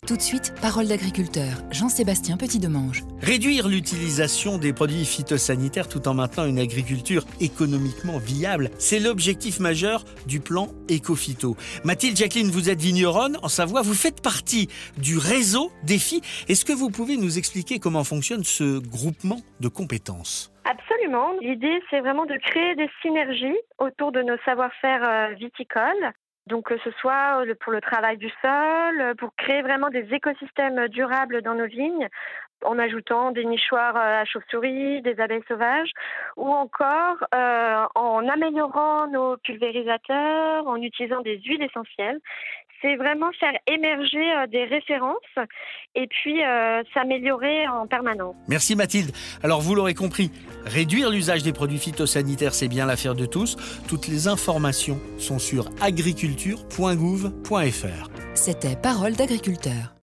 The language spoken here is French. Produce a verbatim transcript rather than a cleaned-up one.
Tout de suite, parole d'agriculteur, Jean-Sébastien Petit-Demange. Réduire l'utilisation des produits phytosanitaires tout en maintenant une agriculture économiquement viable, c'est l'objectif majeur du plan Éco-Phyto. Mathilde Jacqueline, vous êtes vigneronne en Savoie, vous faites partie du réseau Défi. Est-ce que vous pouvez nous expliquer comment fonctionne ce groupement de compétences ? Absolument. L'idée, c'est vraiment de créer des synergies autour de nos savoir-faire viticoles. Donc que ce soit pour le travail du sol, pour créer vraiment des écosystèmes durables dans nos vignes, en ajoutant des nichoirs à chauves-souris, des abeilles sauvages, ou encore euh, en améliorant nos pulvérisateurs, en utilisant des huiles essentielles. C'est vraiment faire émerger euh, des références et puis euh, s'améliorer en permanence. Merci Mathilde. Alors vous l'aurez compris, réduire l'usage des produits phytosanitaires, c'est bien l'affaire de tous. Toutes les informations sont sur agriculture point gouv point f r. C'était Parole d'agriculteur.